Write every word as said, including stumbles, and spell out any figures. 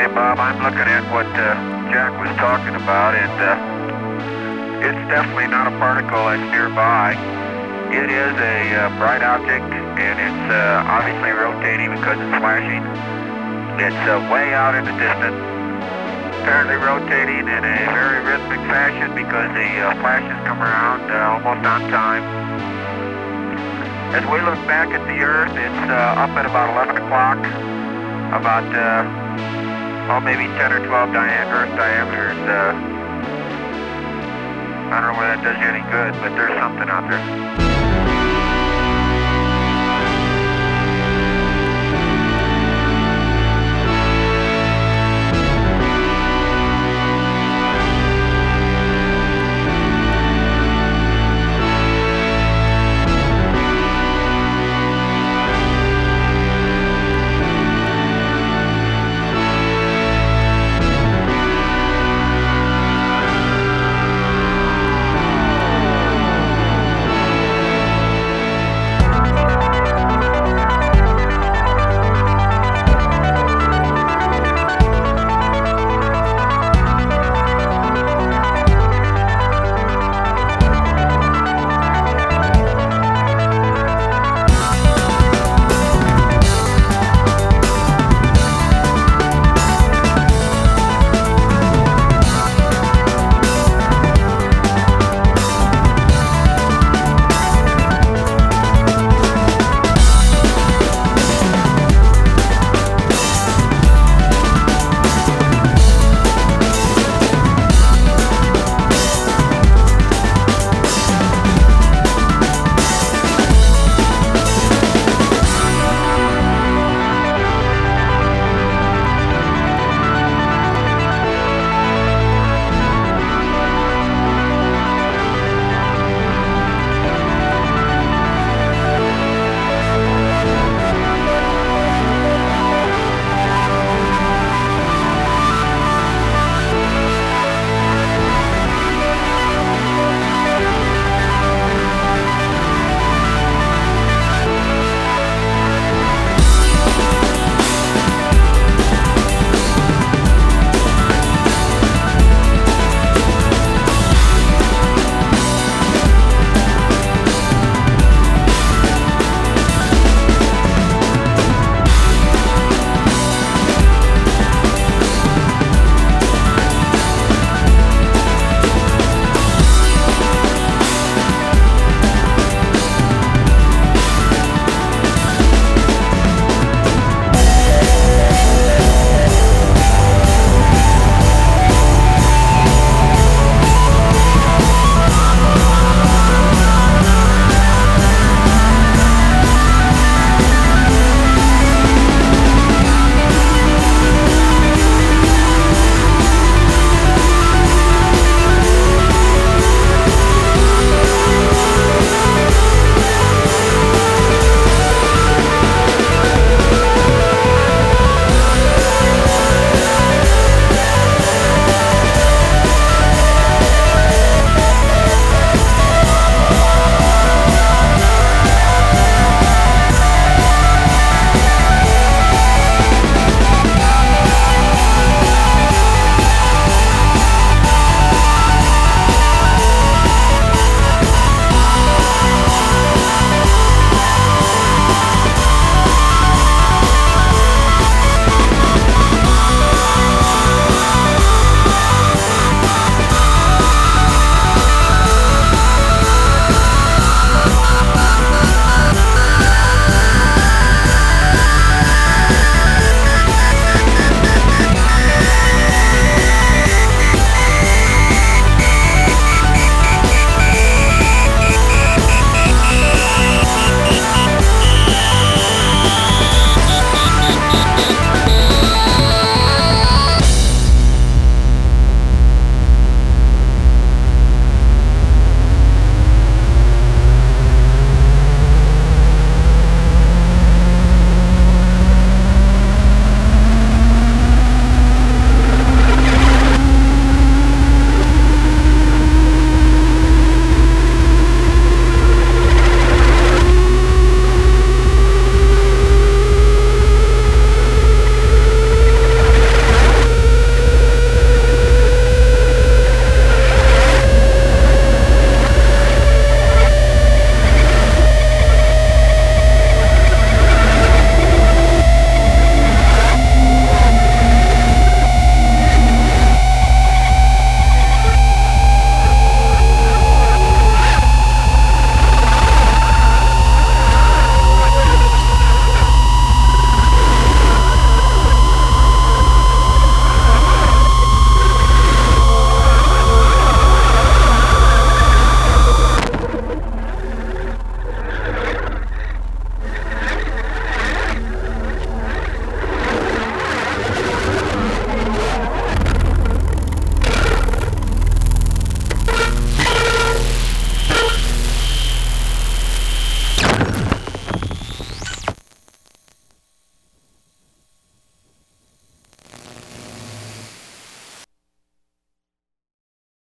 Okay, Bob, I'm looking at what uh, Jack was talking about, and uh, it's definitely not a particle that's nearby. It is a uh, bright object, and it's uh, obviously rotating because it's flashing. It's uh, way out in the distance, apparently rotating in a very rhythmic fashion because the uh, flashes come around uh, almost on time. As we look back at the Earth, it's uh, up at about eleven o'clock, about uh, oh, maybe ten or twelve dia Earth diameters. Uh, I don't know whether that does you any good, but there's something out there.